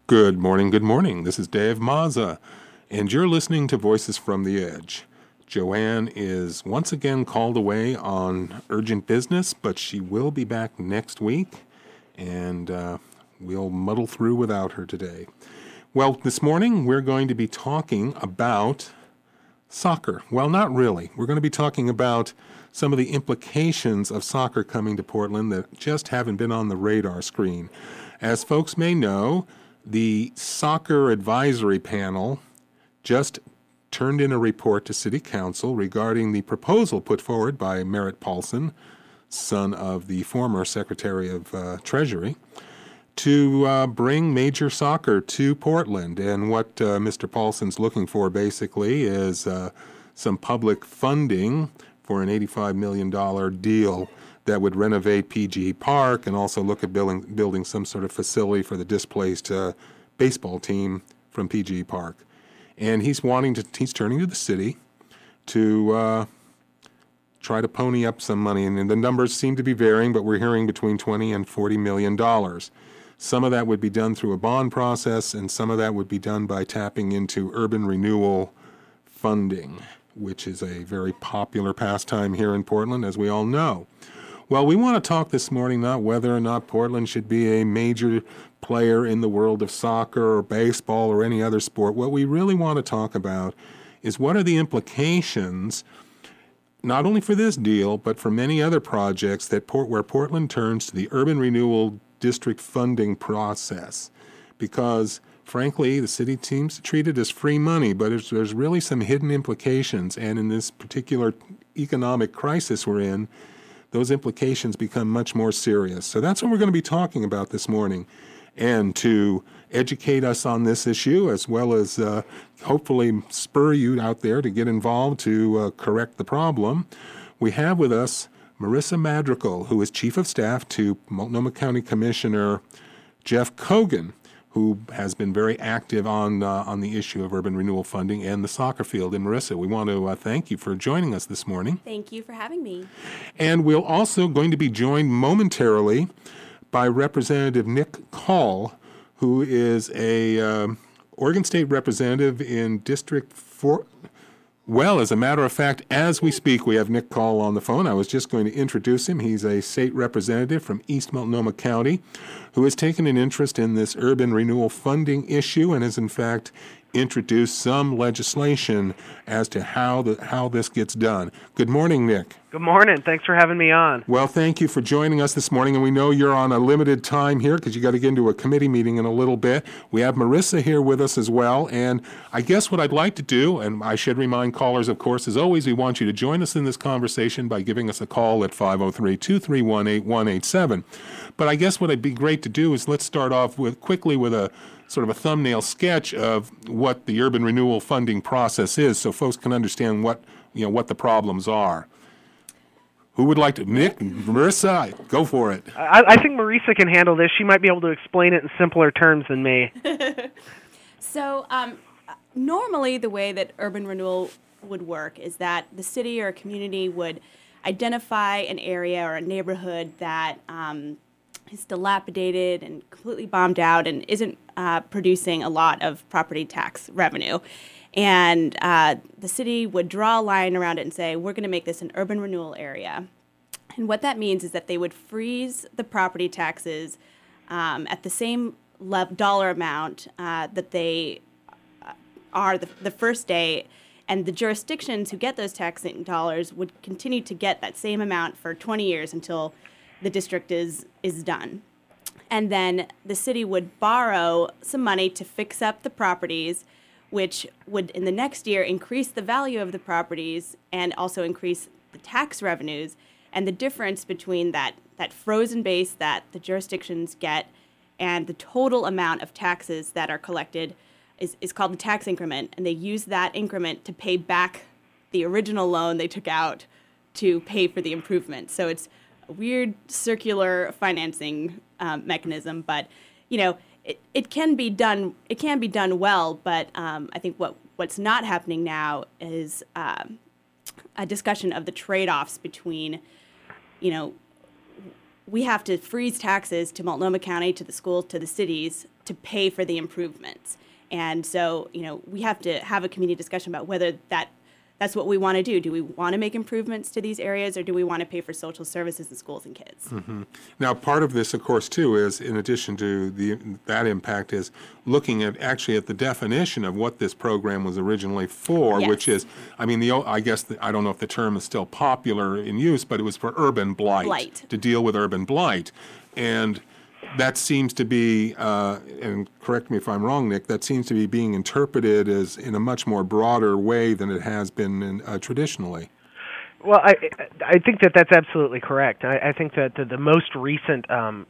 Good morning, good morning. This is Dave Mazza, and you're listening to Voices from the Edge. Joanne is once again called away on urgent business, but she will be back next week, and we'll muddle through without her today. Well, this morning we're going to be talking about soccer. Well, not really. We're going to be talking about some of the implications of soccer coming to Portland that just haven't been on the radar screen. As folks may know, the Soccer Advisory Panel just turned in a report to City Council regarding the proposal put forward by Merritt Paulson, son of the former Secretary of Treasury, to bring major soccer to Portland. And what Mr. Paulson's looking for basically is some public funding for an $85 million deal that would renovate PGE Park and also look at building some sort of facility for the displaced baseball team from PGE Park. And he's turning to the city to try to pony up some money. And the numbers seem to be varying, but we're hearing between $20 and $40 million. Some of that would be done through a bond process, and some of that would be done by tapping into urban renewal funding, which is a very popular pastime here in Portland, as we all know. Well, we want to talk this morning not whether or not Portland should be a major player in the world of soccer or baseball or any other sport. What we really want to talk about is what are the implications, not only for this deal, but for many other projects where Portland turns to the urban renewal district funding process. Because, frankly, the city seems to treat it as free money, but there's really some hidden implications. And in this particular economic crisis we're in, those implications become much more serious. So that's what we're going to be talking about this morning. And to educate us on this issue, as well as hopefully spur you out there to get involved to correct the problem, we have with us Marissa Madrigal, who is Chief of Staff to Multnomah County Commissioner Jeff Cogan, who has been very active on the issue of urban renewal funding and the soccer field. And Marissa, we want to thank you for joining us this morning. Thank you for having me. And we're also going to be joined momentarily by Representative Nick Call, who is a Oregon State representative in District 4. Well, as a matter of fact, as we speak, we have Nick Call on the phone. I was just going to introduce him. He's a state representative from East Multnomah County who has taken an interest in this urban renewal funding issue and has, in fact, introduced some legislation as to how this gets done. Good morning, Nick. Good morning. Thanks for having me on. Well, thank you for joining us this morning, and we know you're on a limited time here because you got to get into a committee meeting in a little bit. We have Marissa here with us as well, and I guess what I'd like to do, and I should remind callers, of course, as always, we want you to join us in this conversation by giving us a call at 503-231-8187. But I guess what it'd be great to do is let's start off quickly with a sort of a thumbnail sketch of what the urban renewal funding process is, so folks can understand what the problems are. Who would like to? Nick, Marissa, go for it. I think Marissa can handle this. She might be able to explain it in simpler terms than me. So normally the way that urban renewal would work is that the city or a community would identify an area or a neighborhood that is dilapidated and completely bombed out and isn't producing a lot of property tax revenue. And the city would draw a line around it and say, we're going to make this an urban renewal area. And what that means is that they would freeze the property taxes at the same dollar amount that they are the first day. And the jurisdictions who get those taxing dollars would continue to get that same amount for 20 years until the district is done. And then the city would borrow some money to fix up the properties, which would in the next year increase the value of the properties and also increase the tax revenues. And the difference between that frozen base that the jurisdictions get and the total amount of taxes that are collected is called the tax increment. And they use that increment to pay back the original loan they took out to pay for the improvement. So it's a weird circular financing mechanism, but it can be done. It can be done well, but I think what's not happening now is a discussion of the trade-offs between, we have to freeze taxes to Multnomah County, to the schools, to the cities to pay for the improvements. And so, we have to have a community discussion about whether that's what we want to do. Do we want to make improvements to these areas, or do we want to pay for social services in schools and kids? Mm-hmm. Now, part of this, of course, too, is in addition to that impact, is looking at the definition of what this program was originally for, Yes. which is, I don't know if the term is still popular in use, but it was for urban blight. To deal with urban blight. And that seems to be, and correct me if I'm wrong, Nick, that seems to be being interpreted as in a much more broader way than it has been traditionally. Well, I think that's absolutely correct. I think that the most recent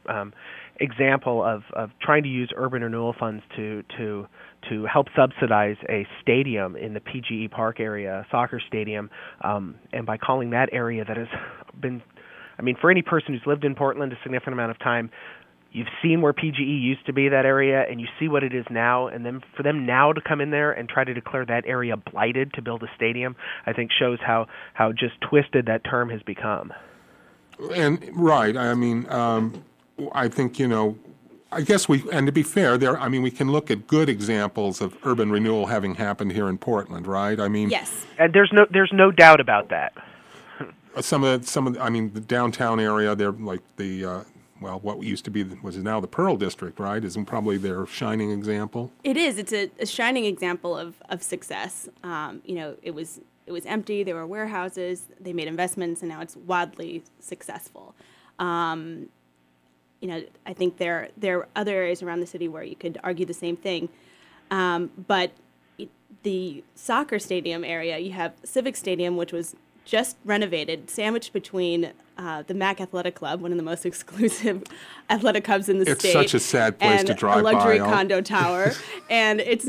example of trying to use urban renewal funds to help subsidize a stadium in the PGE Park area, a soccer stadium, and by calling that area that has been, for any person who's lived in Portland a significant amount of time, you've seen where PGE used to be, that area, and you see what it is now, and then for them now to come in there and try to declare that area blighted to build a stadium, I think shows how just twisted that term has become. And right, I think, I guess and to be fair, we can look at good examples of urban renewal having happened here in Portland, right? Yes. And there's no doubt about that. Some of the downtown area, they're like what used to be was now the Pearl District, right? Isn't probably their shining example? It is. It's a shining example of success. It was empty. There were warehouses. They made investments, and now it's wildly successful. I think there are other areas around the city where you could argue the same thing, but the soccer stadium area, you have Civic Stadium, which was just renovated, sandwiched between the MAC Athletic Club, one of the most exclusive athletic clubs in the state. It's such a sad place to drive by. And a luxury condo tower, and it's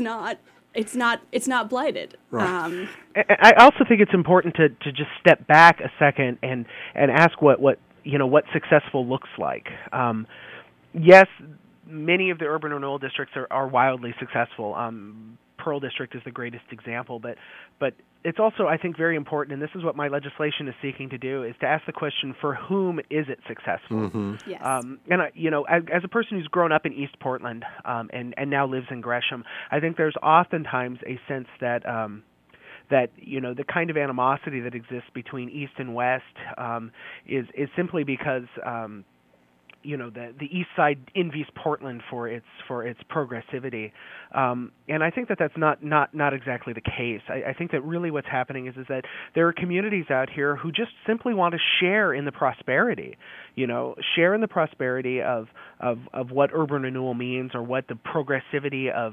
not blighted. Right. I also think it's important to just step back a second and ask what successful looks like. Yes, many of the urban renewal districts are wildly successful. Pearl District is the greatest example, but it's also, I think, very important, and this is what my legislation is seeking to do, is to ask the question, for whom is it successful? Mm-hmm. Yes. And as a person who's grown up in East Portland and now lives in Gresham, I think there's oftentimes a sense that the kind of animosity that exists between East and West is simply because the East Side envies Portland for its progressivity, and I think that's not exactly the case. I think that really what's happening is that there are communities out here who just simply want to share in the prosperity, share in the prosperity of what urban renewal means, or what the progressivity of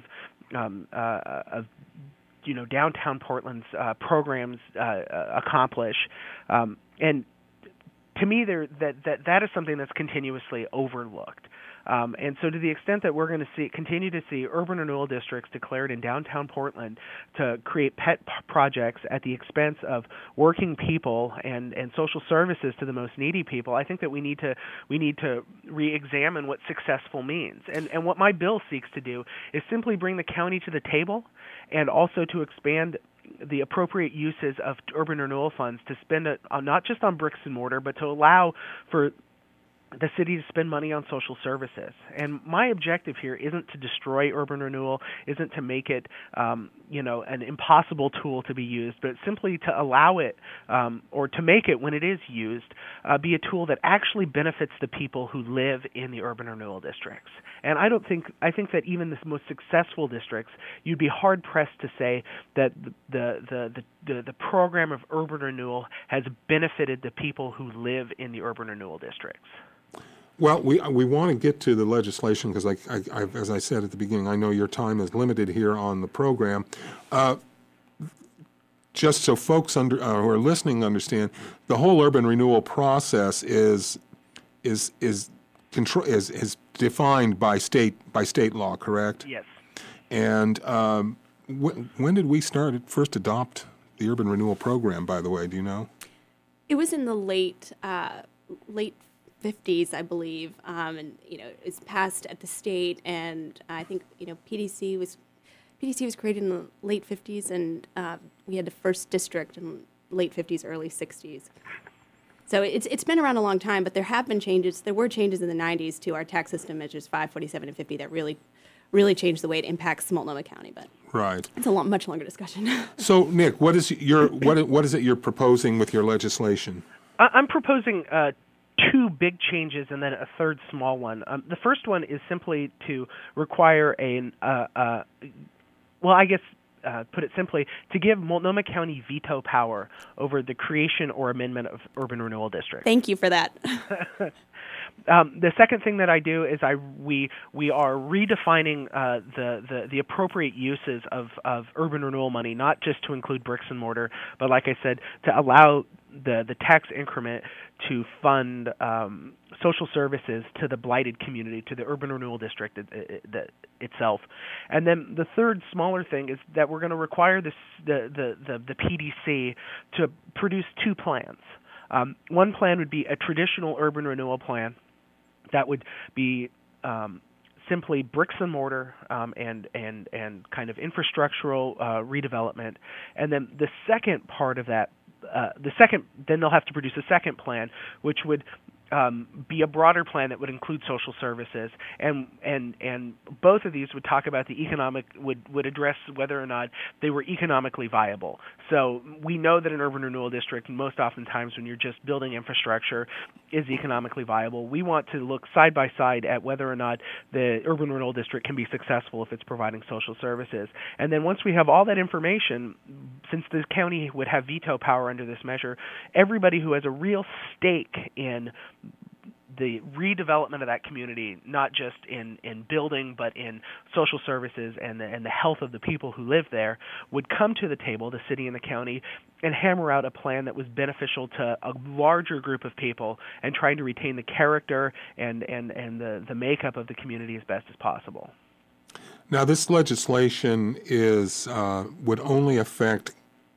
downtown Portland's programs accomplish, and to me, that is something that's continuously overlooked. And so to the extent that we're going to continue to see urban renewal districts declared in downtown Portland to create pet projects at the expense of working people and social services to the most needy people, I think that we need to re-examine what successful means. And what my bill seeks to do is simply bring the county to the table, and also to expand the appropriate uses of urban renewal funds to spend it on, not just on bricks and mortar, but to allow for the city to spend money on social services. And my objective here isn't to destroy urban renewal, isn't to make it, an impossible tool to be used, but simply to allow it, or to make it, when it is used, be a tool that actually benefits the people who live in the urban renewal districts. And I think that even the most successful districts, you'd be hard pressed to say that the program of urban renewal has benefited the people who live in the urban renewal districts. Well, we want to get to the legislation because, as I said at the beginning, I know your time is limited here on the program. Just so folks who are listening understand, the whole urban renewal process is defined by state law, correct? Yes. And when did we first adopt the urban renewal program? By the way, do you know? It was in the late 50s, I believe, and it's passed at the state, and I think PDC was created in the late 50s, and we had the first district in late 50s, early 60s. So it's been around a long time, but there have been changes. There were changes in the 90s to our tax system measures 5, 47, and 50 that really changed the way it impacts Multnomah County. But Right. it's a much longer discussion. So, Nick, what is it you're proposing with your legislation? I'm proposing two big changes and then a third small one. The first one is simply to require put it simply, to give Multnomah County veto power over the creation or amendment of urban renewal districts. Thank you for that. The second thing that I do is we are redefining the appropriate uses of urban renewal money, not just to include bricks and mortar, but like I said, to allow the tax increment to fund social services to the blighted community, to the urban renewal district itself. And then the third smaller thing is that we're going to require the PDC to produce two plans. One plan would be a traditional urban renewal plan that would be simply bricks and mortar and kind of infrastructural redevelopment. And then the second part of that, then they'll have to produce a second plan, which would be a broader plan that would include social services, and both of these would talk about would address whether or not they were economically viable. So we know that an urban renewal district, most oftentimes when you're just building infrastructure, is economically viable. We want to look side by side at whether or not the urban renewal district can be successful if it's providing social services. And then once we have all that information, since the county would have veto power under this measure, everybody who has a real stake in the redevelopment of that community, not just in building, but in social services and the health of the people who live there, would come to the table, the city and the county, and hammer out a plan that was beneficial to a larger group of people and trying to retain the character and the makeup of the community as best as possible. Now, this legislation would only affect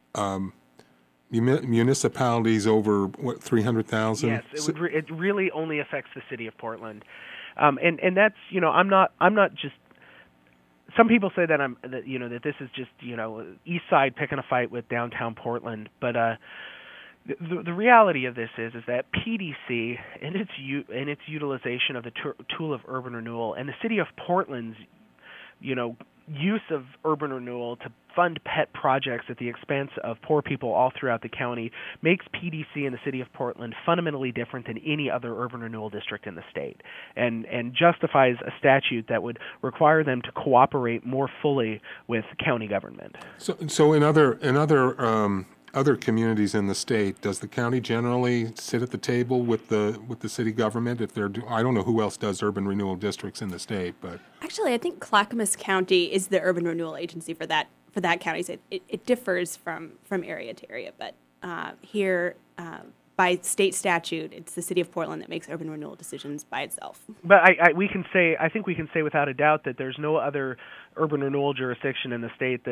municipalities over 300,000. Yes, it really only affects the city of Portland, and that's I'm not just. Some people say that that this is just East Side picking a fight with downtown Portland, but the reality of this is that PDC and its utilization of the tool of urban renewal and the city of Portland's use of urban renewal to fund pet projects at the expense of poor people all throughout the county makes PDC and the city of Portland fundamentally different than any other urban renewal district in the state, and justifies a statute that would require them to cooperate more fully with county government. So in other communities in the state, does the county generally sit at the table with the city government if they're? I don't know who else does urban renewal districts in the state, but Actually, I think Clackamas County is the urban renewal agency for that county. So it differs from area to area, but here by state statute, it's the city of Portland that makes urban renewal decisions by itself. But I think we can say without a doubt that there's no other urban renewal jurisdiction in the state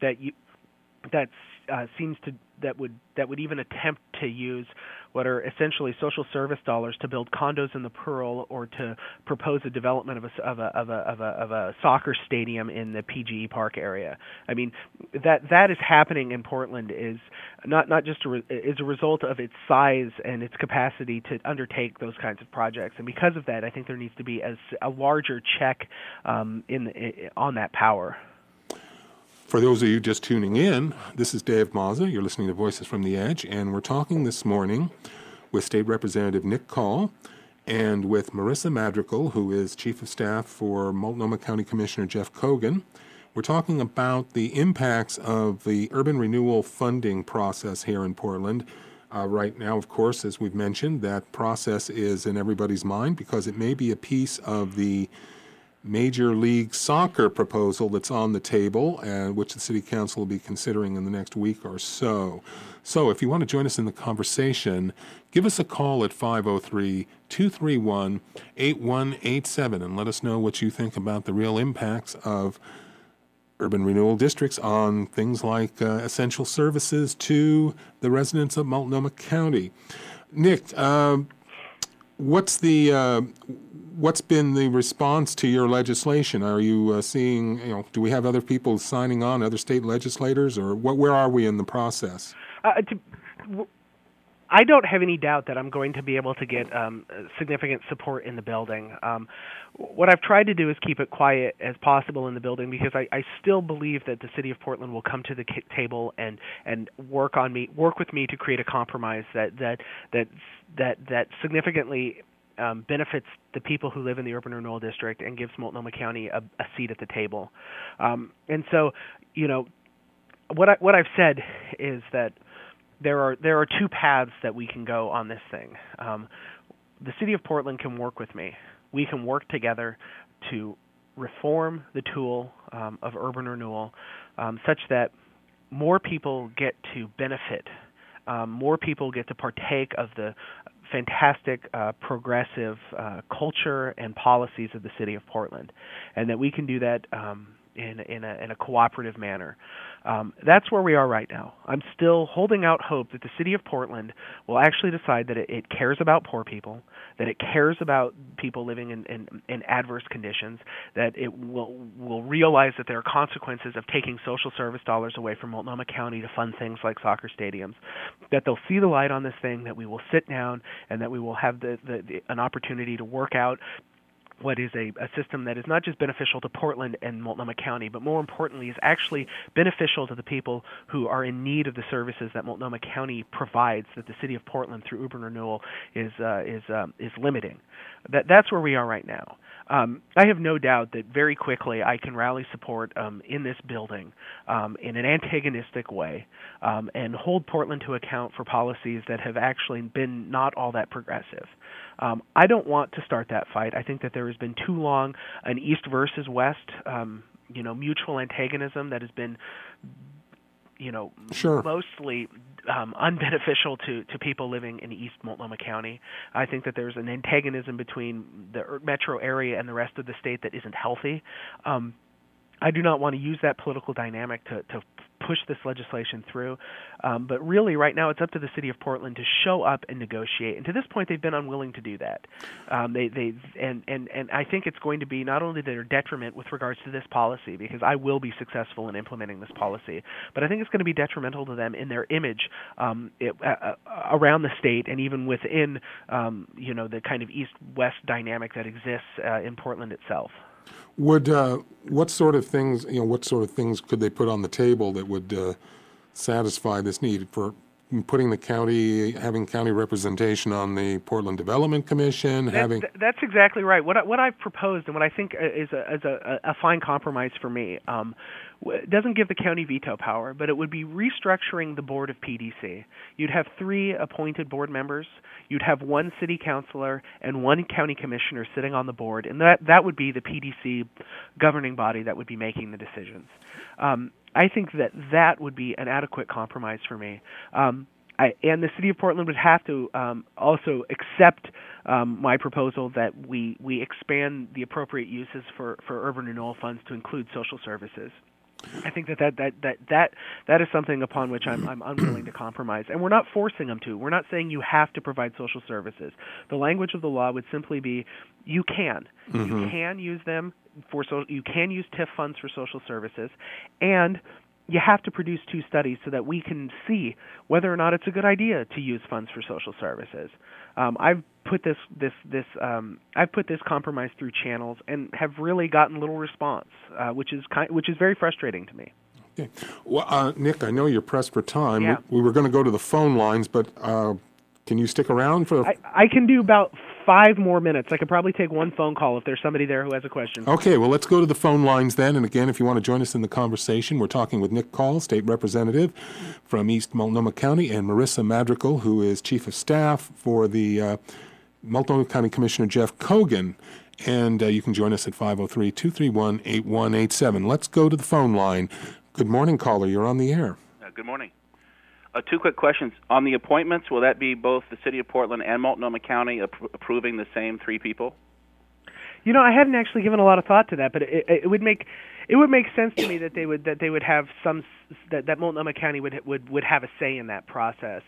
that would even attempt to use what are essentially social service dollars to build condos in the Pearl or to propose a development of a soccer stadium in the PGE Park area. I mean, that is happening in Portland is not just is a result of its size and its capacity to undertake those kinds of projects. And because of that, I think there needs to be a larger check on that power. For those of you just tuning in, this is Dave Mazza. You're listening to Voices from the Edge, and we're talking this morning with State Representative Nick Call and with Marissa Madrigal, who is Chief of Staff for Multnomah County Commissioner Jeff Cogan. We're talking about the impacts of the urban renewal funding process here in Portland. Right now, of course, as we've mentioned, that process is in everybody's mind because it may be a piece of the Major League Soccer proposal that's on the table, which the City Council will be considering in the next week or so. So if you want to join us in the conversation, give us a call at 503-231-8187 and let us know what you think about the real impacts of urban renewal districts on things like essential services to the residents of Multnomah County. Nick, what's been the response to your legislation? Are you seeing, do we have other people signing on, other state legislators, or where are we in the process? I don't have any doubt that I'm going to be able to get significant support in the building. What I've tried to do is keep it quiet as possible in the building, because I still believe that the city of Portland will come to the table and work with me to create a compromise that significantly benefits the people who live in the urban renewal district and gives Multnomah County a seat at the table. And so, what I've said is that there are two paths that we can go on this thing. The city of Portland can work with me. We can work together to reform the tool of urban renewal such that more people get to benefit, more people get to partake of the fantastic progressive culture and policies of the city of Portland, and that we can do that in a cooperative manner. That's where we are right now. I'm still holding out hope that the city of Portland will actually decide that it cares about poor people, that it cares about people living in adverse conditions, that it will realize that there are consequences of taking social service dollars away from Multnomah County to fund things like soccer stadiums, that they'll see the light on this thing, that we will sit down and that we will have an opportunity to work out what is a system that is not just beneficial to Portland and Multnomah County, but more importantly is actually beneficial to the people who are in need of the services that Multnomah County provides, that the city of Portland through urban renewal is limiting. That's where we are right now. I have no doubt that very quickly I can rally support in this building in an antagonistic way and hold Portland to account for policies that have actually been not all that progressive. I don't want to start that fight. I think that there has been too long an East versus West, mutual antagonism that has been, Sure. mostly unbeneficial to people living in East Multnomah County. I think that there's an antagonism between the metro area and the rest of the state that isn't healthy. I do not want to use that political dynamic to push this legislation through. But really, right now, it's up to the city of Portland to show up and negotiate. And to this point, they've been unwilling to do that. And I think it's going to be not only their detriment with regards to this policy, because I will be successful in implementing this policy, but I think it's going to be detrimental to them in their image around the state and even within, the kind of East-West dynamic that exists in Portland itself. Would what sort of things could they put on the table that would satisfy this need for putting having county representation on the Portland Development Commission? That's exactly right. What I've proposed and what I think is a fine compromise for me doesn't give the county veto power, but it would be restructuring the board of PDC. You'd have 3 appointed board members. You'd have 1 city councilor and 1 county commissioner sitting on the board, and that would be the PDC governing body that would be making the decisions. I think that would be an adequate compromise for me. And the city of Portland would have to also accept my proposal that we expand the appropriate uses for urban renewal funds to include social services. I think that is something upon which I'm unwilling to compromise, and we're not forcing them to. We're not saying you have to provide social services. The language of the law would simply be you can. Mm-hmm. You can use them you can use TIF funds for social services, and you have to produce 2 studies so that we can see whether or not it's a good idea to use funds for social services. I've put this compromise through channels and have really gotten little response, which is very frustrating to me. Okay. Well, Nick, I know you're pressed for time. Yeah. We were going to go to the phone lines, but can you stick around for? I can do about 5 more minutes. I could probably take 1 phone call if there's somebody there who has a question. Okay, well, let's go to the phone lines then. And again, if you want to join us in the conversation, we're talking with Nick Call, State Representative from East Multnomah County, and Marissa Madrigal, who is Chief of Staff for the Multnomah County Commissioner Jeff Kogan. And you can join us at 503-231-8187. Let's go to the phone line. Good morning, caller. You're on the air. Good morning. 2 quick questions. On the appointments, will that be both the City of Portland and Multnomah County approving the same 3 people? I hadn't actually given a lot of thought to that, but it would make sense to me that they would have that Multnomah County would have a say in that process.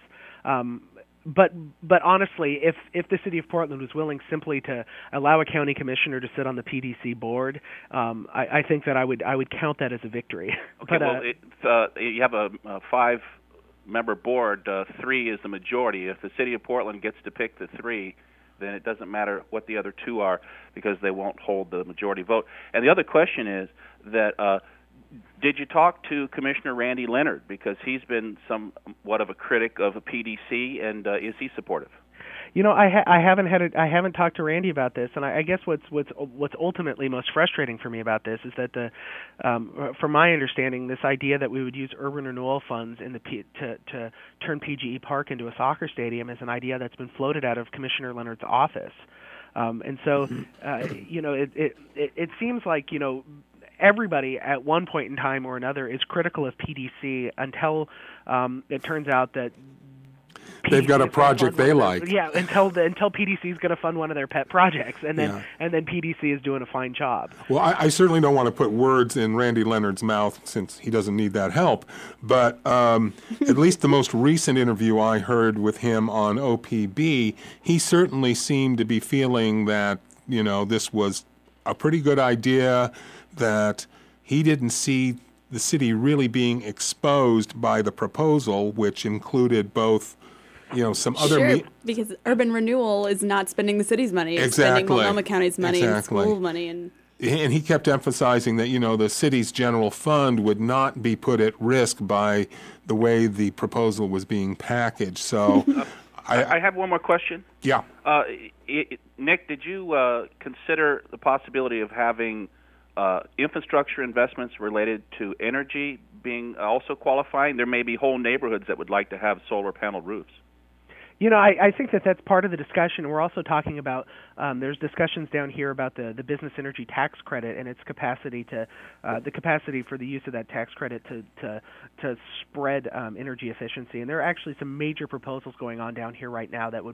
But honestly, if the City of Portland was willing simply to allow a county commissioner to sit on the PDC board, I think that I would count that as a victory. Okay. You have 5 member board, 3 is the majority. If the city of Portland gets to pick the 3, then it doesn't matter what the other 2 are because they won't hold the majority vote. And the other question is that did you talk to Commissioner Randy Leonard, because he's been somewhat of a critic of a PDC, and is he supportive? You know, I haven't talked to Randy about this, and I guess what's ultimately most frustrating for me about this is that from my understanding, this idea that we would use urban renewal funds to turn PGE Park into a soccer stadium is an idea that's been floated out of Commissioner Leonard's office, and so you know, it seems like, you know, everybody at one point in time or another is critical of PDC until it turns out that they've got a project they like. Yeah, until PDC is going to fund one of their pet projects, and then PDC is doing a fine job. Well, I certainly don't want to put words in Randy Leonard's mouth since he doesn't need that help, but at least the most recent interview I heard with him on OPB, he certainly seemed to be feeling that, you know, this was a pretty good idea, that he didn't see the city really being exposed by the proposal, which included both, you know, some other... because urban renewal is not spending the city's money. It's spending Multnomah County's money and school money. And he kept emphasizing that, you know, the city's general fund would not be put at risk by the way the proposal was being packaged. So... I have one more question. Yeah. Nick, did you consider the possibility of having infrastructure investments related to energy being also qualifying? There may be whole neighborhoods that would like to have solar panel roofs. You know, I think that's part of the discussion. We're also talking about, there's discussions down here about the business energy tax credit and its capacity to, the capacity for the use of that tax credit to spread energy efficiency. And there are actually some major proposals going on down here right now that would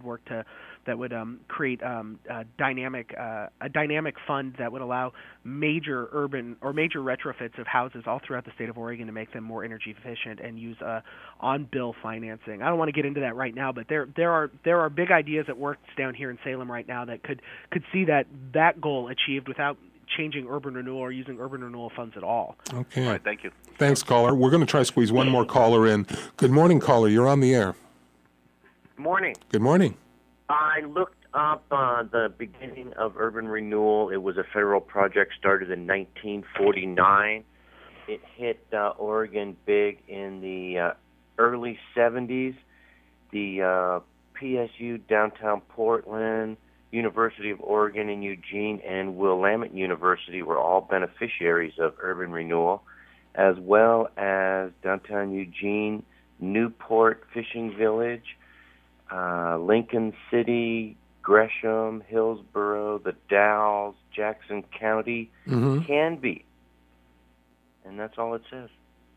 create a dynamic fund that would allow major urban or major retrofits of houses all throughout the state of Oregon to make them more energy efficient and use on-bill financing. I don't want to get into that right now, but there are big ideas at work down here in Salem right now that could see that goal achieved without changing urban renewal or using urban renewal funds at all. Okay. All right, thank you. Thanks, caller. We're going to try to squeeze one more caller in. Good morning, caller. You're on the air. Morning. Good morning. I looked up the beginning of urban renewal. It was a federal project started in 1949. It hit Oregon big in the early 70s. The PSU, downtown Portland, University of Oregon in Eugene, and Willamette University were all beneficiaries of urban renewal, as well as downtown Eugene, Newport Fishing Village, Lincoln City, Gresham, Hillsborough, the Dalles, Jackson County, can be. And that's all it says.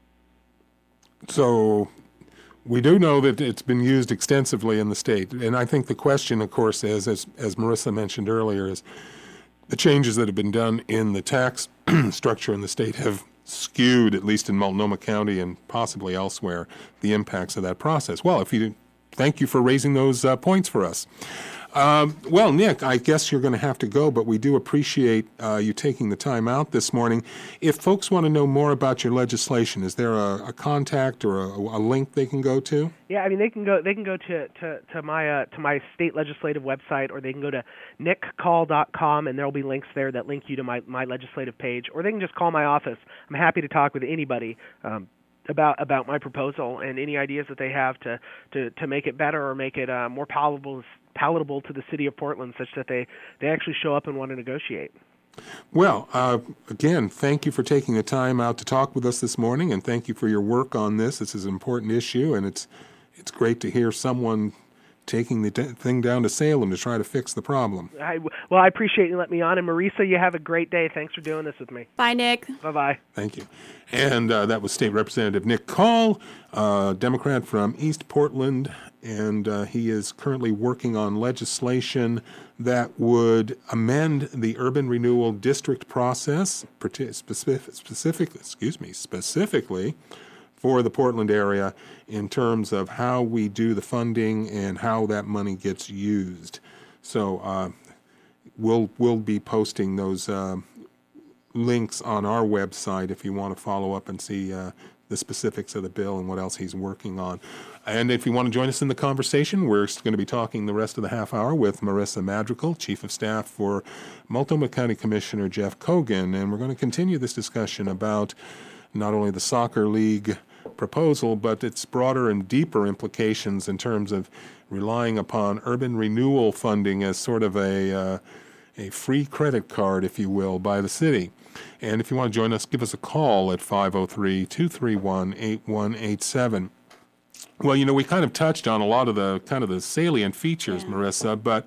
So we do know that it's been used extensively in the state. And I think the question, of course, is, as Marissa mentioned earlier, is the changes that have been done in the tax structure in the state have skewed, at least in Multnomah County and possibly elsewhere, the impacts of that process. Well, thank you for raising those points for us. Well, Nick, I guess you're going to have to go, but we do appreciate you taking the time out this morning. If folks want to know more about your legislation, is there a contact or a link they can go to? Yeah, I mean they can go to my state legislative website, or they can go to nickcall.com, and there'll be links there that link you to my legislative page, or they can just call my office. I'm happy to talk with anybody about my proposal and any ideas that they have to make it better or make it more palatable to the city of Portland, such that they actually show up and want to negotiate. Well, again, thank you for taking the time out to talk with us this morning, and thank you for your work on this. This is an important issue, and it's great to hear someone taking the thing down to Salem to try to fix the problem. I appreciate you letting me on. And Marissa, you have a great day. Thanks for doing this with me. Bye, Nick. Bye-bye. Thank you. And that was State Representative Nick Call, Democrat from East Portland, and he is currently working on legislation that would amend the urban renewal district process, specifically for the Portland area in terms of how we do the funding and how that money gets used. So we'll be posting those links on our website if you want to follow up and see the specifics of the bill and what else he's working on. And if you want to join us in the conversation, we're going to be talking the rest of the half hour with Marissa Madrigal, Chief of Staff for Multnomah County Commissioner Jeff Cogan. And we're going to continue this discussion about not only the soccer league proposal, but its broader and deeper implications in terms of relying upon urban renewal funding as sort of a free credit card, if you will, by the city. And if you want to join us, give us a call at 503-231-8187. Well, we kind of touched on a lot of the salient features, Marissa, but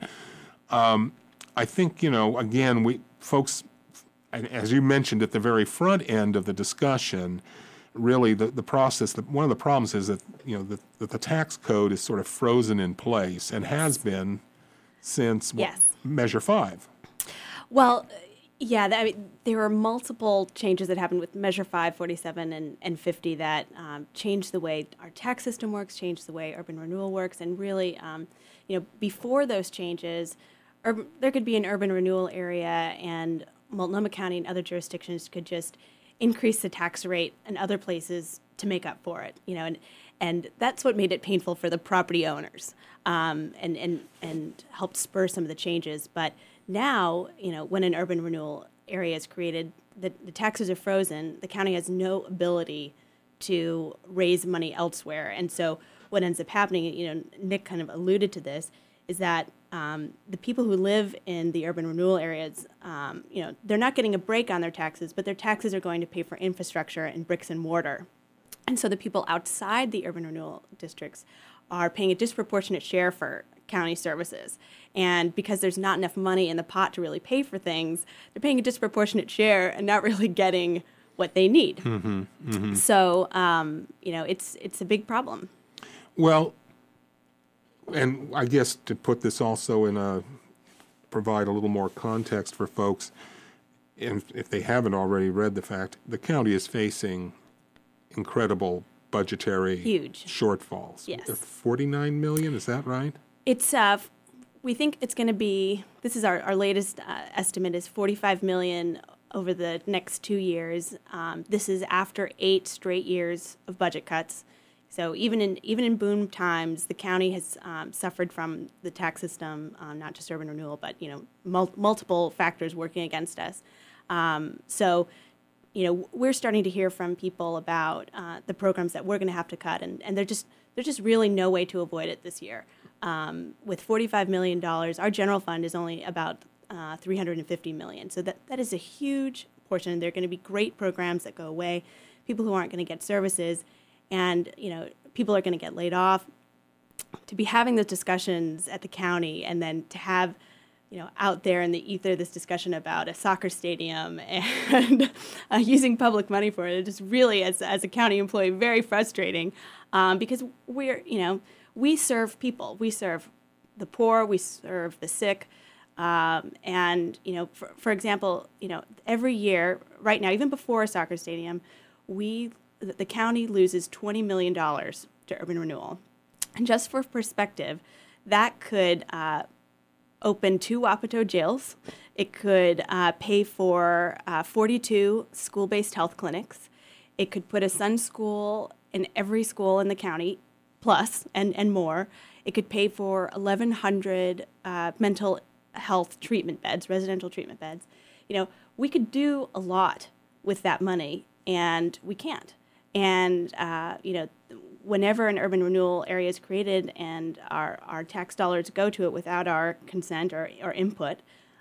I think, again, folks, as you mentioned at the very front end of the discussion, really the process, one of the problems is that, that the tax code is sort of frozen in place and has been since Measure 5. Well, there were multiple changes that happened with Measure 5, 47, and 50 that changed the way our tax system works, changed the way urban renewal works, and really, before those changes, there could be an urban renewal area, and Multnomah County and other jurisdictions could just increase the tax rate in other places to make up for it, and that's what made it painful for the property owners, and helped spur some of the changes. But now, when an urban renewal area is created, the taxes are frozen. The county has no ability to raise money elsewhere. And so what ends up happening, Nick kind of alluded to this, is that the people who live in the urban renewal areas, they're not getting a break on their taxes, but their taxes are going to pay for infrastructure and bricks and mortar. And so the people outside the urban renewal districts are paying a disproportionate share for county services. And because there's not enough money in the pot to really pay for things, they're paying a disproportionate share and not really getting what they need. Mm-hmm, mm-hmm. So, it's a big problem. Well, and I guess to put this also provide a little more context for folks, if they haven't already read the fact, the county is facing incredible budgetary huge shortfalls. Yes. $49 million, is that right? It's we think it's going to be, this is our latest estimate is $45 million over the next 2 years. This is after 8 straight years of budget cuts. So even in boom times, the county has suffered from the tax system, not just urban renewal, but multiple factors working against us. So we're starting to hear from people about the programs that we're going to have to cut, and there's just really no way to avoid it this year. With $45 million, our general fund is only about $350 million. So that is a huge portion. There are going to be great programs that go away, people who aren't going to get services, and people are going to get laid off. To be having those discussions at the county, and then to have out there in the ether this discussion about a soccer stadium and using public money for it, just really, as a county employee, very frustrating, because we serve people. We serve the poor. We serve the sick. And, for example, every year, right now, even before a soccer stadium, the county loses $20 million to urban renewal. And just for perspective, that could open 2 Wapato jails. It could pay for 42 school-based health clinics. It could put a Sun school in every school in the county, plus, and more. It could pay for 1,100 mental health treatment beds, residential treatment beds. We could do a lot with that money, and we can't. And, whenever an urban renewal area is created and our tax dollars go to it without our consent or input,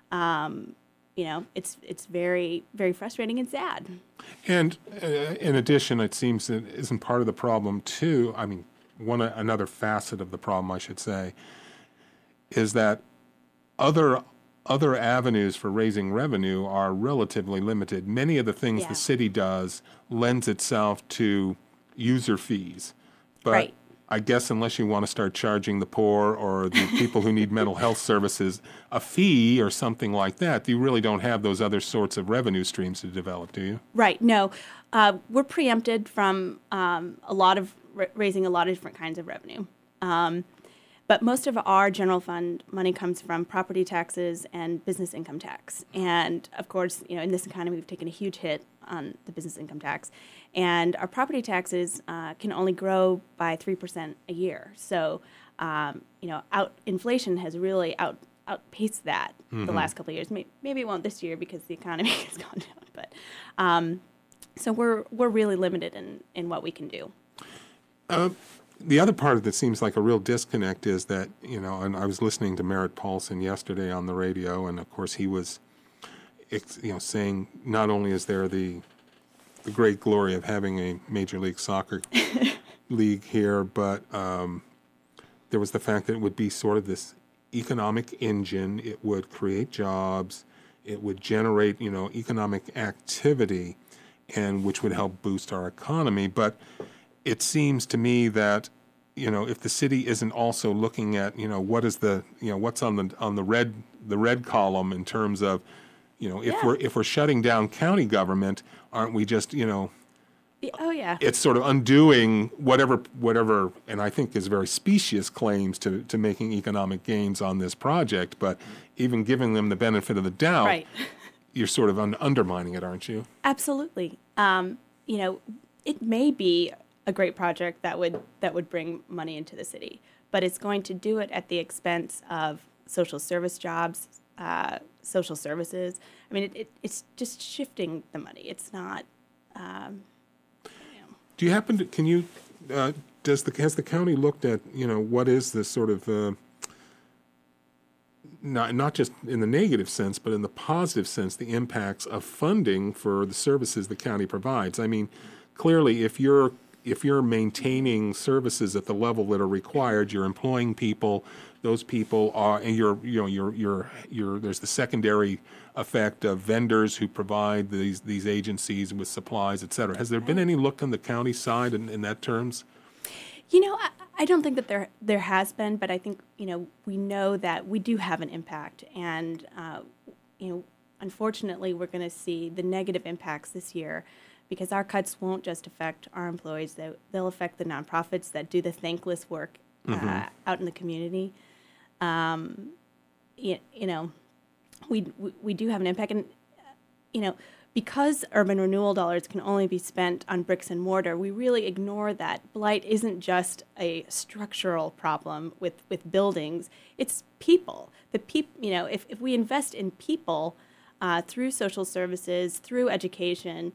it's very, very frustrating and sad. And in addition, it seems that isn't part of the problem too. I mean, another facet of the problem, I should say, is that other avenues for raising revenue are relatively limited. Many of the things the city does lends itself to user fees. But right. I guess unless you want to start charging the poor or the people who need mental health services a fee or something like that, you really don't have those other sorts of revenue streams to develop, do you? Right. No. We're preempted from raising a lot of different kinds of revenue. But most of our general fund money comes from property taxes and business income tax. And of course, in this economy, we've taken a huge hit on the business income tax. And our property taxes can only grow by 3% a year. So, inflation has really outpaced that the last couple of years. Maybe it won't this year because the economy has gone down. But so we're really limited in what we can do. The other part of it seems like a real disconnect is that, and I was listening to Merritt Paulson yesterday on the radio, and of course he was, saying not only is there the great glory of having a Major League Soccer league here, but there was the fact that it would be sort of this economic engine. It would create jobs. It would generate, economic activity, and which would help boost our economy. But it seems to me that, if the city isn't also looking at, what is what's on the red column in terms of, if we're shutting down county government, aren't we just, Oh, yeah. It's sort of undoing whatever, and I think is very specious claims to making economic gains on this project, but even giving them the benefit of the doubt, Right. You're sort of undermining it, aren't you? Absolutely. It may be a great project that would bring money into the city, but it's going to do it at the expense of social service jobs, social services. I mean, it's just shifting the money. It's not. Do you happen to? Can you? Has the county looked at what is this sort of not just in the negative sense, but in the positive sense, the impacts of funding for the services the county provides? I mean, clearly, if you're maintaining services at the level that are required, you're employing people. Those people are, and there's the secondary effect of vendors who provide these agencies with supplies, et cetera. Has there been any look on the county side in that terms? I don't think that there has been, but I think we know that we do have an impact, and unfortunately, we're going to see the negative impacts this year. Because our cuts won't just affect our employees; they'll affect the nonprofits that do the thankless work out in the community. We do have an impact, and because urban renewal dollars can only be spent on bricks and mortar, we really ignore that blight isn't just a structural problem with buildings; it's people. If we invest in people through social services, through education.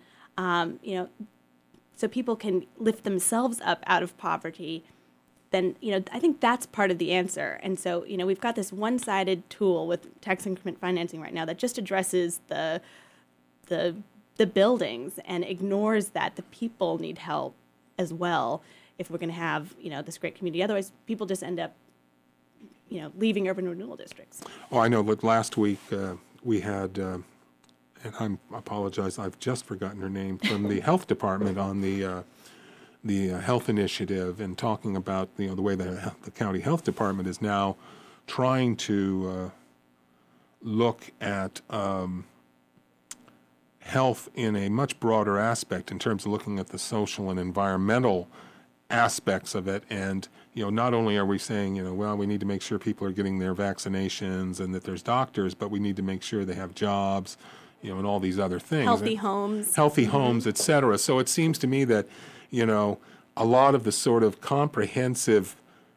So people can lift themselves up out of poverty, then, I think that's part of the answer. And so, we've got this one-sided tool with tax increment financing right now that just addresses the buildings and ignores that the people need help as well if we're going to have, this great community. Otherwise, people just end up, leaving urban renewal districts. Oh, I know. Look, last week we had... and I apologize, I've just forgotten her name, from the health department on the health initiative, and talking about the way the county health department is now trying to look at health in a much broader aspect in terms of looking at the social and environmental aspects of it. And not only are we saying we need to make sure people are getting their vaccinations and that there's doctors, but we need to make sure they have jobs. And all these other things. Healthy homes, et cetera. So it seems to me that, a lot of the sort of comprehensive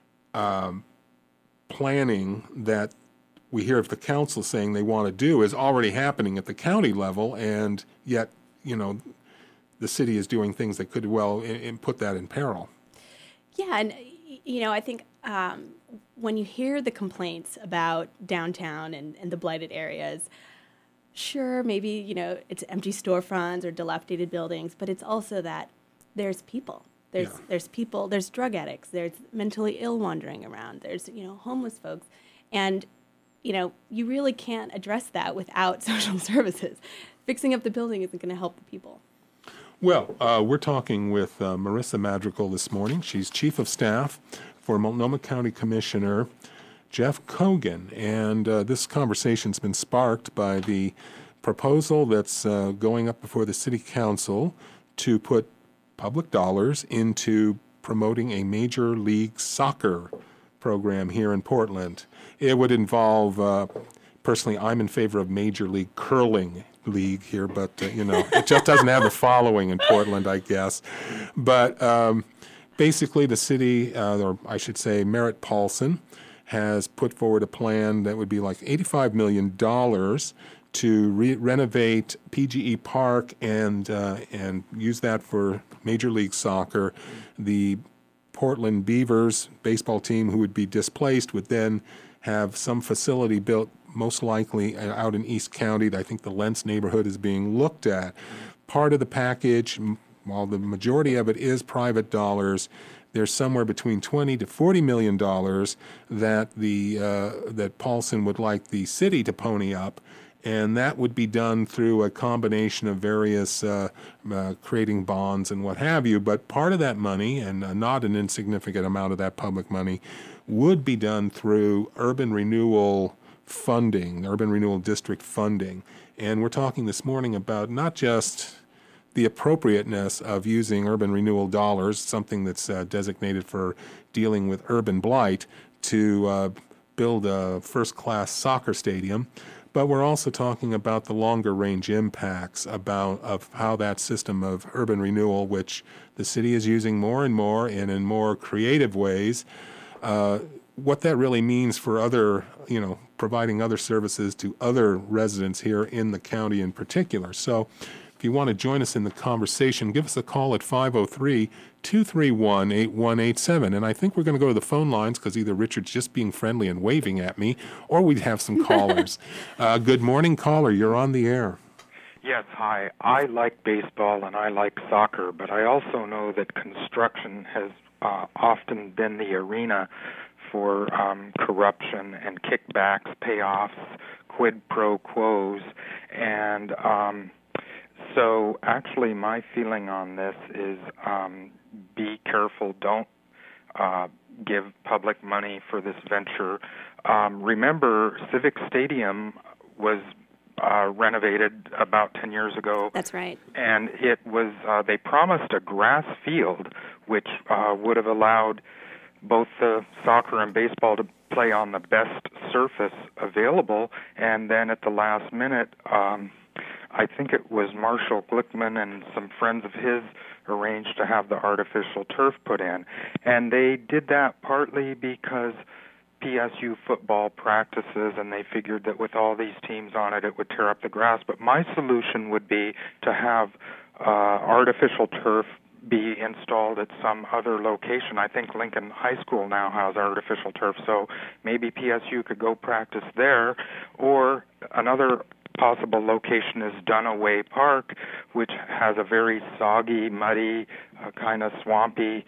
planning that we hear of the council saying they want to do is already happening at the county level, and yet, the city is doing things that could put that in peril. Yeah, and, I think when you hear the complaints about downtown and the blighted areas, sure, maybe, it's empty storefronts or dilapidated buildings, but it's also that there's people. There's people, there's drug addicts, there's mentally ill wandering around, there's, homeless folks. And, you really can't address that without social services. Fixing up the building isn't going to help the people. Well, we're talking with Marissa Madrigal this morning. She's Chief of Staff for Multnomah County Commissioner Jeff Cogan, and this conversation's been sparked by the proposal that's going up before the City Council to put public dollars into promoting a Major League Soccer program here in Portland. It would involve, personally, I'm in favor of Major League Curling League here, but, it just doesn't have the following in Portland, I guess. But basically the city, or I should say Merritt Paulson, has put forward a plan that would be like $85 million to renovate PGE Park and use that for Major League Soccer. The Portland Beavers baseball team, who would be displaced, would then have some facility built, most likely out in East County. I think the Lentz neighborhood is being looked at. Part of the package, while the majority of it is private dollars, there's somewhere between $20 to $40 million that Paulson would like the city to pony up, and that would be done through a combination of various creating bonds and what have you. But part of that money, and not an insignificant amount of that public money, would be done through urban renewal funding, urban renewal district funding. And we're talking this morning about not just the appropriateness of using urban renewal dollars, something that's designated for dealing with urban blight, to build a first-class soccer stadium, but we're also talking about the longer-range impacts of how that system of urban renewal, which the city is using more and more and in more creative ways, what that really means for other, providing other services to other residents here in the county in particular. So if you want to join us in the conversation, give us a call at 503-231-8187. And I think we're going to go to the phone lines because either Richard's just being friendly and waving at me, or we'd have some callers. Good morning, caller. You're on the air. Yes, hi. I like baseball and I like soccer, but I also know that construction has often been the arena for corruption and kickbacks, payoffs, quid pro quos, and so actually my feeling on this is be careful, don't give public money for this venture. Remember, Civic Stadium was renovated about 10 years ago. That's right. And it was, they promised a grass field, which would have allowed both the soccer and baseball to play on the best surface available, and then at the last minute, I think it was Marshall Glickman and some friends of his arranged to have the artificial turf put in. And they did that partly because PSU football practices, and they figured that with all these teams on it, it would tear up the grass. But my solution would be to have artificial turf be installed at some other location. I think Lincoln High School now has artificial turf, so maybe PSU could go practice there. Or another possible location is Dunaway Park, which has a very soggy, muddy, kind of swampy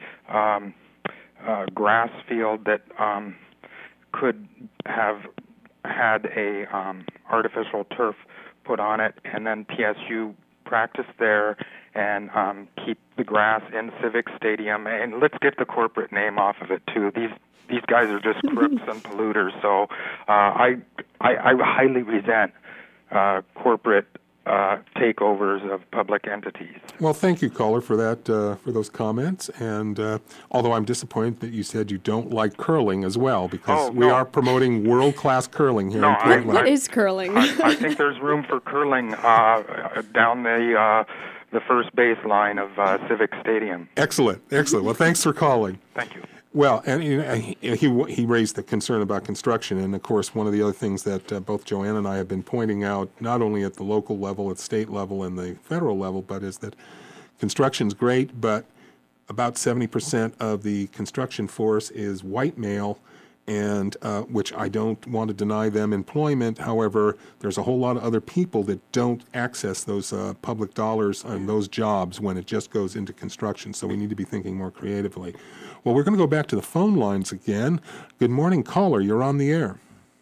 grass field that could have had a artificial turf put on it, and then PSU practice there and keep the grass in Civic Stadium. And let's get the corporate name off of it too. These guys are just crooks and polluters. So I highly resent corporate takeovers of public entities. Well, thank you, caller, for that, for those comments. And although I'm disappointed that you said you don't like curling as well, because we are promoting world-class curling here in Portland. What is curling? I think there's room for curling down the first base line of Civic Stadium. Excellent. Well, thanks for calling. Thank you. Well, and he raised the concern about construction, and of course, one of the other things that both Joanne and I have been pointing out, not only at the local level, at state level, and the federal level, but is that construction's great, but about 70% of the construction force is white male, and which I don't want to deny them employment. However, there's a whole lot of other people that don't access those public dollars and those jobs when it just goes into construction. So we need to be thinking more creatively. Well, we're going to go back to the phone lines again. Good morning, caller. You're on the air.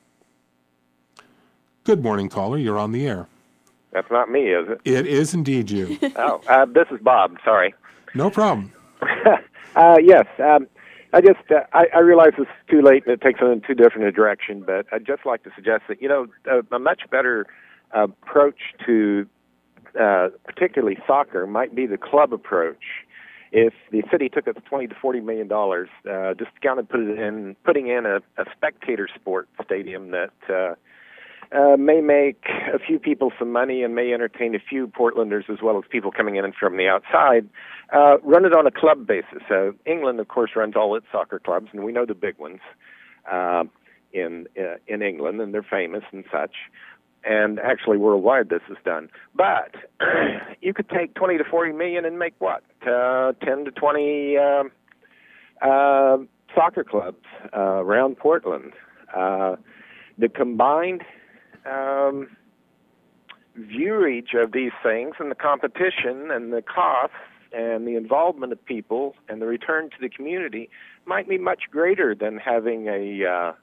Good morning, caller. You're on the air. That's not me, is it? It is indeed you. This is Bob. Sorry. No problem. Yes. I realize it's too late and it takes us in too different a direction, but I'd just like to suggest that, a much better approach to particularly soccer might be the club approach. if the city took its $20 to $40 million, discounted, putting in a spectator sport stadium that may make a few people some money and may entertain a few Portlanders as well as people coming in from the outside, run it on a club basis. England, of course, runs all its soccer clubs, and we know the big ones in England, and they're famous and such. And actually, worldwide, this is done. But you could take 20 to 40 million and make what? 10 to 20 soccer clubs around Portland. The combined viewage of these things and the competition and the costs and the involvement of people and the return to the community might be much greater than having a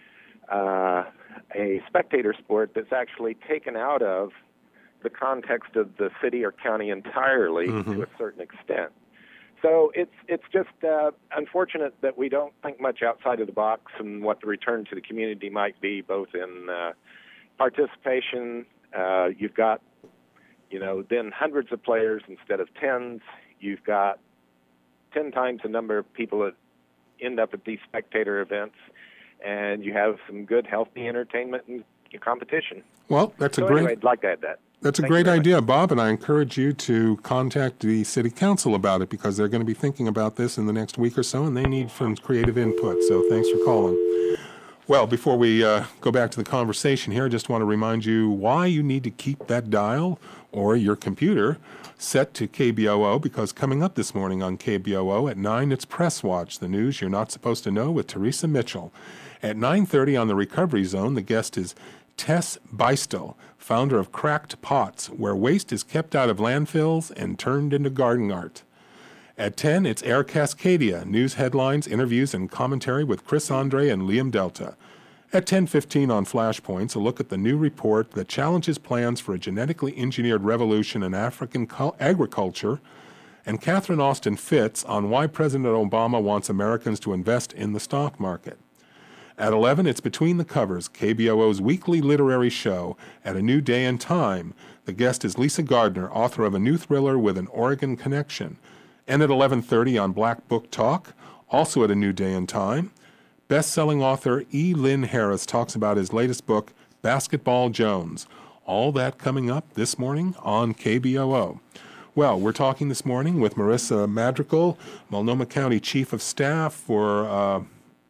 spectator sport that's actually taken out of the context of the city or county entirely to a certain extent. So it's just unfortunate that we don't think much outside of the box and what the return to the community might be, both in participation. You've got, then hundreds of players instead of tens. You've got 10 times the number of people that end up at these spectator events, and you have some good, healthy entertainment and competition. Well, Anyway, I'd like to add that. That's a great idea, Bob, and I encourage you to contact the City Council about it because they're going to be thinking about this in the next week or so, and they need some creative input. So thanks for calling. Well, before we go back to the conversation here, I just want to remind you why you need to keep that dial or your computer set to KBOO, because coming up this morning on KBOO at 9, it's Press Watch, the news you're not supposed to know with Teresa Mitchell. At 9:30 on the Recovery Zone, the guest is Tess Beistel, founder of Cracked Pots, where waste is kept out of landfills and turned into garden art. At 10, it's Air Cascadia, news headlines, interviews, and commentary with Chris Andre and Liam Delta. At 10:15 on Flashpoints, a look at the new report that challenges plans for a genetically engineered revolution in African agriculture, and Catherine Austin Fitz on why President Obama wants Americans to invest in the stock market. At 11, it's Between the Covers, KBOO's weekly literary show. At A New Day and Time, the guest is Lisa Gardner, author of a new thriller with an Oregon connection. And at 11:30 on Black Book Talk, also at A New Day and Time, best-selling author E. Lynn Harris talks about his latest book, Basketball Jones. All that coming up this morning on KBOO. Well, we're talking this morning with Marissa Madrigal, Multnomah County Chief of Staff for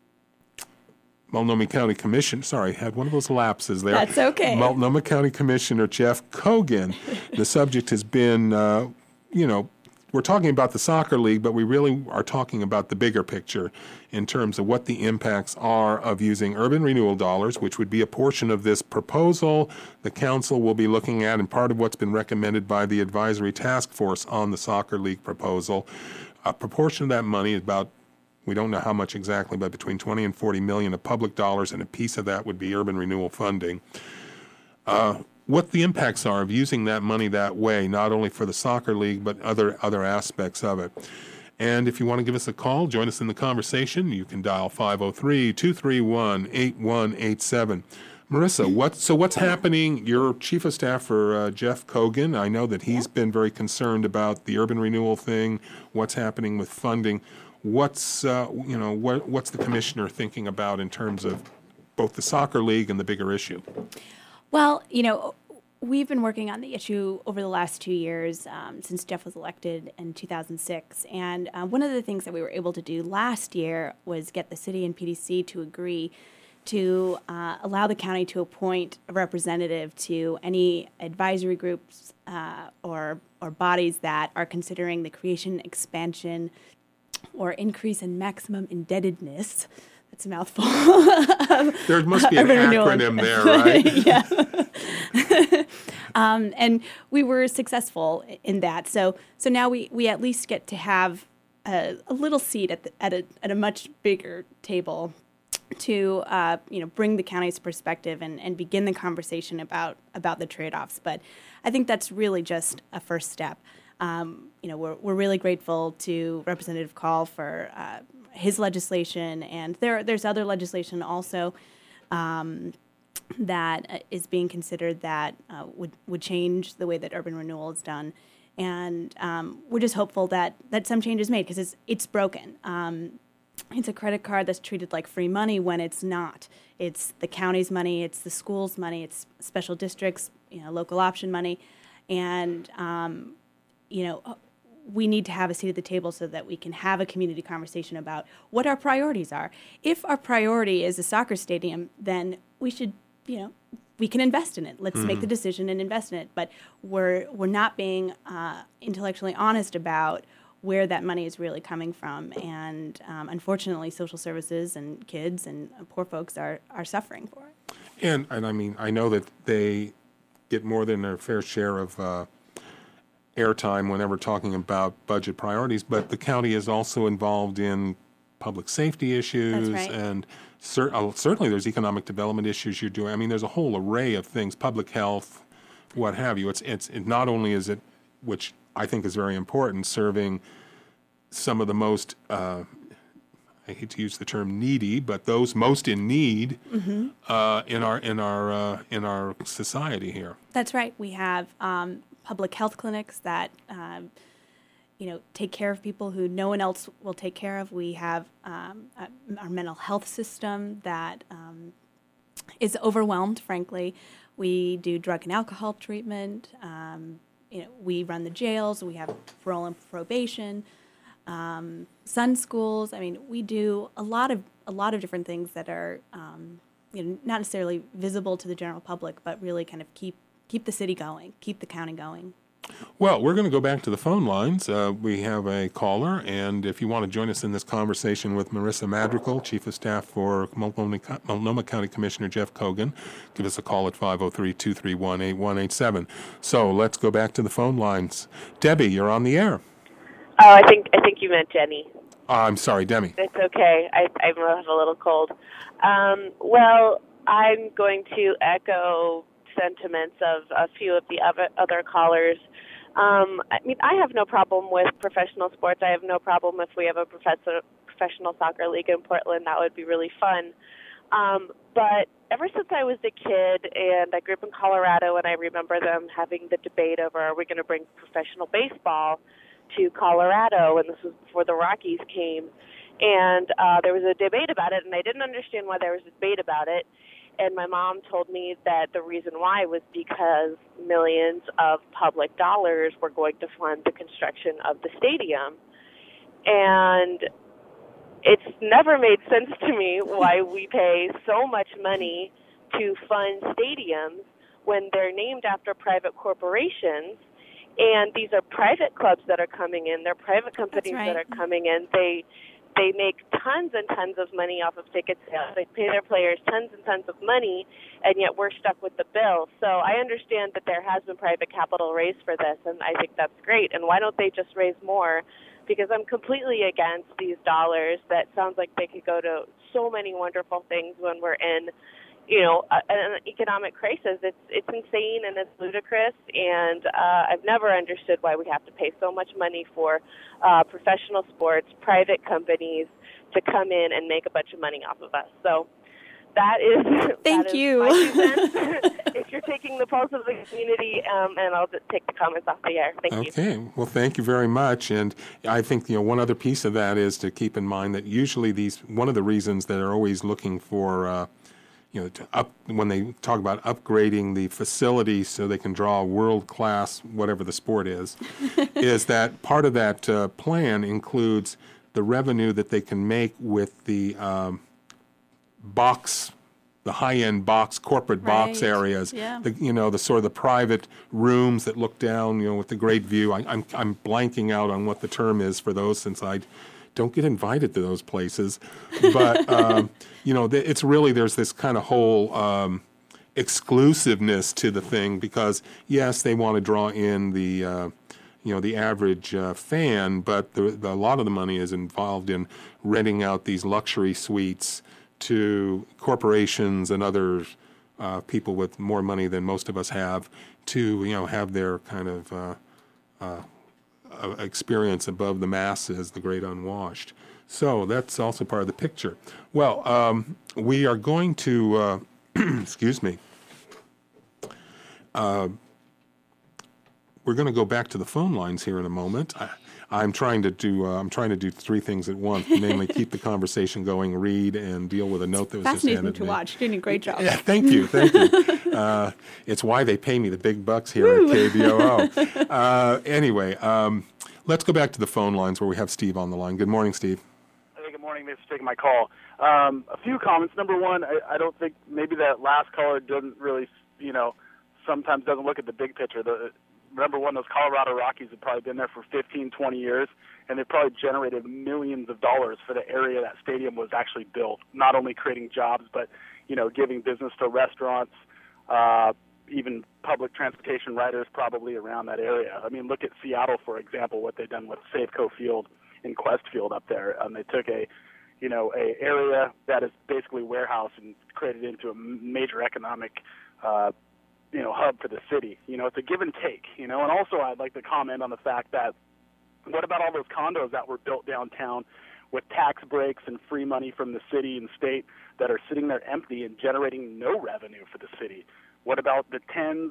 Multnomah County Commission. Sorry, had one of those lapses there. That's okay. Multnomah County Commissioner Jeff Cogan. The subject has been, we're talking about the soccer league, but we really are talking about the bigger picture in terms of what the impacts are of using urban renewal dollars, which would be a portion of this proposal the council will be looking at and part of what's been recommended by the advisory task force on the soccer league proposal. A proportion of that money is about, we don't know how much exactly, but between 20 and 40 million of public dollars, and a piece of that would be urban renewal funding. What the impacts are of using that money that way, not only for the soccer league, but other aspects of it. And if you want to give us a call, join us in the conversation, you can dial 503-231-8187. Marissa, what's happening? You're Chief of Staff for Jeff Cogan. I know that he's been very concerned about the urban renewal thing, what's happening with funding. What's the commissioner thinking about in terms of both the soccer league and the bigger issue? Well, we've been working on the issue over the last 2 years since Jeff was elected in 2006. And one of the things that we were able to do last year was get the city and PDC to agree to allow the county to appoint a representative to any advisory groups or bodies that are considering the creation, expansion, or increase in maximum indebtedness. That's a mouthful. There must be an acronym there, right? Yeah. And we were successful in that. So now we at least get to have a little seat at a much bigger table to bring the county's perspective and begin the conversation about the trade-offs. But I think that's really just a first step. We're really grateful to Representative Call for his legislation, and there's other legislation also that is being considered that would change the way that urban renewal is done And we're just hopeful that some change is made, because it's broken. It's a credit card that's treated like free money when it's not. It's the county's money, it's the school's money, it's special districts, local option money. And, we need to have a seat at the table so that we can have a community conversation about what our priorities are. If our priority is a soccer stadium, then we should, we can invest in it. Let's make the decision and invest in it. But we're not being intellectually honest about where that money is really coming from. And unfortunately, social services and kids and poor folks are suffering for it. And I mean, I know that they get more than their fair share of airtime whenever talking about budget priorities, but the county is also involved in public safety issues. That's right. And certainly there's economic development issues you're doing. I mean, there's a whole array of things, public health, what have you. It's not only is it, which I think is very important, serving some of the most, I hate to use the term needy, but those most in need in our society here. That's right. We have public health clinics that take care of people who no one else will take care of. We have our mental health system that is overwhelmed, frankly. We do drug and alcohol treatment. We run the jails. We have parole and probation, Sun schools. I mean, we do a lot of different things that are not necessarily visible to the general public, but really kind of keep the city going, keep the county going. Well, we're going to go back to the phone lines. We have a caller, and if you want to join us in this conversation with Marissa Madrigal, Chief of Staff for Multnomah County Commissioner Jeff Cogan, give us a call at 503-231-8187. So let's go back to the phone lines. Debbie, you're on the air. Oh, I think you meant Jenny. I'm sorry, Demi. It's okay. I have a little cold. Well, I'm going to echo sentiments of a few of the other callers. I mean, I have no problem with professional sports. I have no problem if we have a professional soccer league in Portland. That would be really fun. But ever since I was a kid, and I grew up in Colorado, and I remember them having the debate over, are we going to bring professional baseball to Colorado? And this was before the Rockies came. And there was a debate about it, and I didn't understand why there was a debate about it. And my mom told me that the reason why was because millions of public dollars were going to fund the construction of the stadium. And it's never made sense to me why we pay so much money to fund stadiums when they're named after private corporations. And these are private clubs that are coming in. They're private companies that are coming in. They make tons and tons of money off of ticket sales. They pay their players tons and tons of money, and yet we're stuck with the bill. So I understand that there has been private capital raised for this, and I think that's great. And why don't they just raise more? Because I'm completely against these dollars that sounds like they could go to so many wonderful things when we're in, an economic crisis. It's insane and it's ludicrous, and I've never understood why we have to pay so much money for professional sports, private companies to come in and make a bunch of money off of us. So that is Thank you. My 2 cents. If you're taking the pulse of the community, and I'll just take the comments off the air. Thank you. Okay. Well, thank you very much. And I think one other piece of that is to keep in mind that usually one of the reasons that are always looking for when they talk about upgrading the facility so they can draw world-class, whatever the sport is that part of that plan includes the revenue that they can make with the the high-end corporate box areas, the sort of the private rooms that look down, with the great view. I'm blanking out on what the term is for those since I don't get invited to those places. But, it's really, there's this kind of whole exclusiveness to the thing because, yes, they want to draw in the average fan, but a lot of the money is involved in renting out these luxury suites to corporations and other people with more money than most of us have to, have their kind of experience above the masses, the great unwashed. So that's also part of the picture. Well, we are going to, excuse me, we're going to go back to the phone lines here in a moment. I'm trying to do three things at once, namely keep the conversation going, read, and deal with a note that was just handed Fascinating to me. watch. You're doing a great job. Yeah, thank you. It's why they pay me the big bucks here at KBOO. Anyway, let's go back to the phone lines where we have Steve on the line. Good morning, Steve. Hey, good morning. Thanks for taking my call. A few comments. Number one, I don't think maybe that last caller doesn't really, sometimes doesn't look at the big picture. Number one, those Colorado Rockies have probably been there for 15, 20 years, and they've probably generated millions of dollars for the area that stadium was actually built, not only creating jobs, but, giving business to restaurants, even public transportation riders probably around that area. I mean, look at Seattle, for example, what they've done with Safeco Field and Quest Field up there. They took a area that is basically warehouse and created into a major economic hub for the city. It's a give and take, and also I'd like to comment on the fact that what about all those condos that were built downtown with tax breaks and free money from the city and state that are sitting there empty and generating no revenue for the city? What about the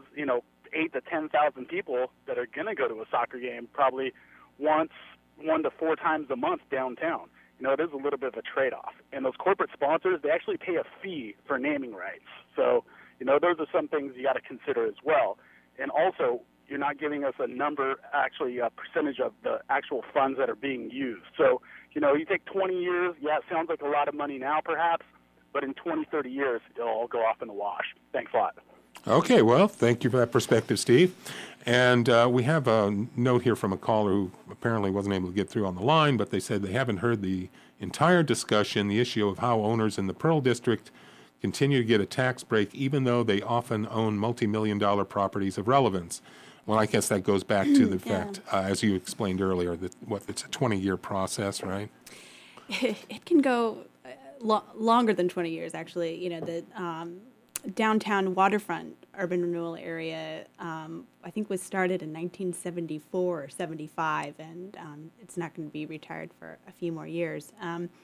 8 to 10,000 people that are going to go to a soccer game probably one to four times a month downtown? It is a little bit of a trade-off. And those corporate sponsors, they actually pay a fee for naming rights. So, those are some things you got to consider as well. And also, you're not giving us a number, actually a percentage of the actual funds that are being used. So, you take 20 years, yeah, it sounds like a lot of money now perhaps, but in 20, 30 years, it'll all go off in the wash. Thanks a lot. Okay, well, thank you for that perspective, Steve. And we have a note here from a caller who apparently wasn't able to get through on the line, but they said they haven't heard the entire discussion, the issue of how owners in the Pearl District continue to get a tax break even though they often own multi-million-dollar properties of relevance. Well, I guess that goes back to the fact, as you explained earlier, that it's a 20-year process, right? It can go longer than 20 years, actually. The downtown waterfront urban renewal area, I think was started in 1974 or 75, and it's not going to be retired for a few more years.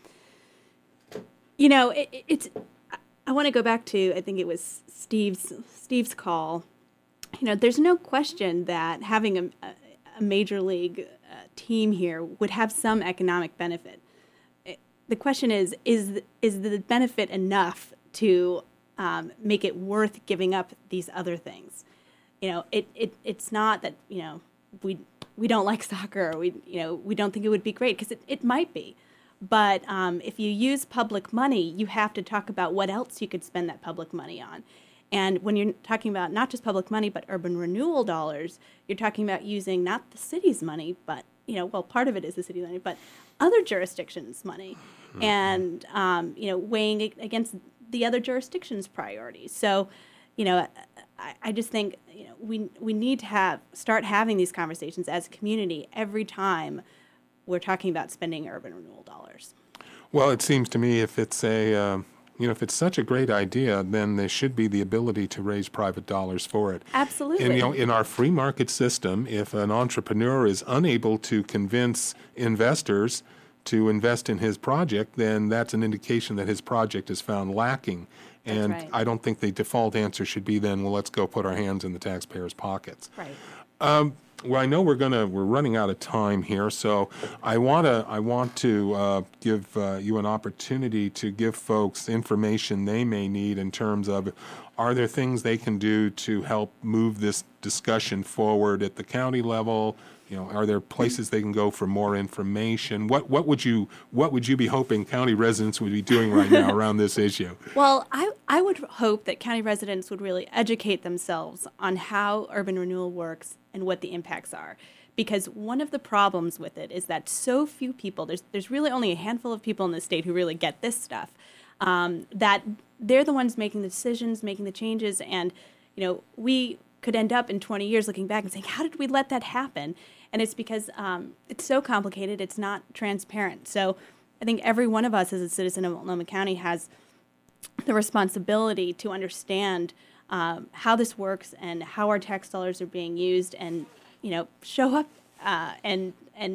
I want to go back to, I think it was Steve's call. There's no question that having a major league team here would have some economic benefit. The question is the benefit enough to make it worth giving up these other things? It's not that we don't like soccer, or we don't think it would be great, because it might be. But if you use public money, you have to talk about what else you could spend that public money on. And when you're talking about not just public money, but urban renewal dollars, you're talking about using not the city's money, but, part of it is the city's money, but other jurisdictions' money, and, weighing it against the other jurisdictions' priorities. So, I just think, we need to start having these conversations as a community every time we're talking about spending urban renewal dollars. Well, it seems to me if it's if it's such a great idea, then there should be the ability to raise private dollars for it. Absolutely. And in our free market system, if an entrepreneur is unable to convince investors to invest in his project, then that's an indication that his project is found lacking. And right. I don't think the default answer should be then, well, let's go put our hands in the taxpayers' pockets. Right. Well, I know we're running out of time here, so I want to give you an opportunity to give folks information they may need in terms of, are there things they can do to help move this discussion forward at the county level? Are there places they can go for more information? What would you be hoping county residents would be doing right now around this issue? Well, I would hope that county residents would really educate themselves on how urban renewal works and what the impacts are. Because one of the problems with it is that so few people, there's really only a handful of people in the state who really get this stuff, that they're the ones making the decisions, making the changes, and we could end up in 20 years looking back and saying, how did we let that happen? And it's because it's so complicated, it's not transparent. So I think every one of us as a citizen of Multnomah County has the responsibility to understand how this works and how our tax dollars are being used, and show up and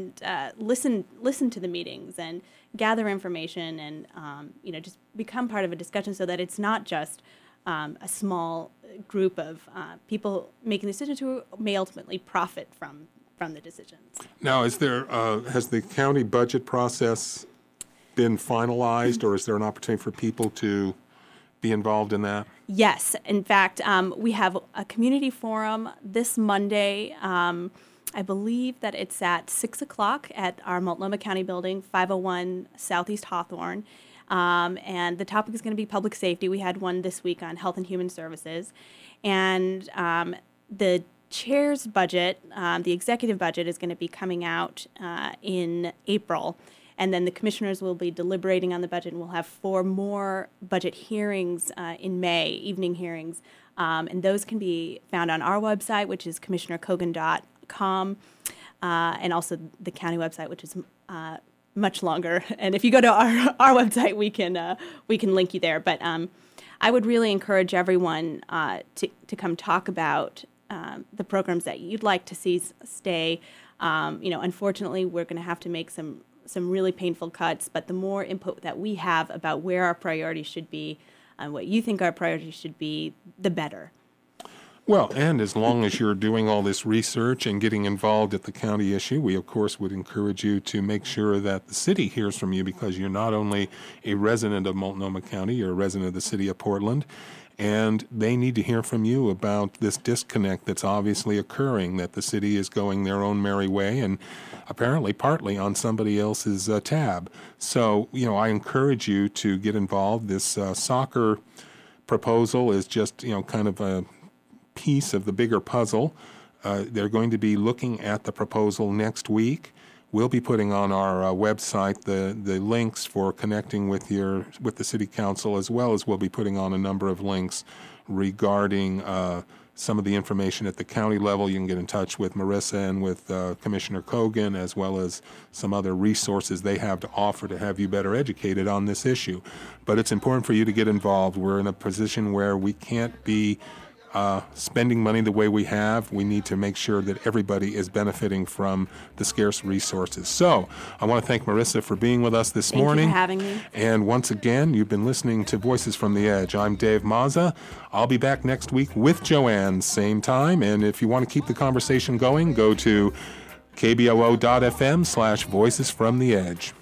listen to the meetings and gather information, and just become part of a discussion, so that it's not just a small group of people making decisions who may ultimately profit from the decisions. Now, has the county budget process been finalized, or is there an opportunity for people to be involved in that? Yes. In fact, we have a community forum this Monday. I believe that it's at 6 o'clock at our Multnomah County Building, 501 Southeast Hawthorne. And the topic is going to be public safety. We had one this week on Health and Human Services. And the chair's budget, the executive budget, is going to be coming out in April. And then the commissioners will be deliberating on the budget, and we'll have 4 more budget hearings in May, evening hearings. And those can be found on our website, which is commissionercogan.com, and also the county website, which is much longer. And if you go to our website, we can link you there. But I would really encourage everyone to come talk about the programs that you'd like to see stay. Unfortunately, we're going to have to make some really painful cuts, but the more input that we have about where our priorities should be and what you think our priorities should be, the better. Well, and as long as you're doing all this research and getting involved at the county issue, we, of course, would encourage you to make sure that the city hears from you, because you're not only a resident of Multnomah County, you're a resident of the city of Portland, and they need to hear from you about this disconnect that's obviously occurring, that the city is going their own merry way and apparently partly on somebody else's tab. So, I encourage you to get involved. This soccer proposal is just, kind of a piece of the bigger puzzle. They're going to be looking at the proposal next week. We'll be putting on our website the links for connecting with the city council, as well as we'll be putting on a number of links regarding some of the information at the county level. You can get in touch with Marissa and with Commissioner Cogan, as well as some other resources they have to offer to have you better educated on this issue. But it's important for you to get involved. We're in a position where we can't be spending money the way we have. We need to make sure that everybody is benefiting from the scarce resources. So I want to thank Marissa for being with us this morning. Thank you for having me. And once again, you've been listening to Voices from the Edge. I'm Dave Mazza. I'll be back next week with Joanne, same time. And if you want to keep the conversation going, go to kboo.fm/Voices from the Edge.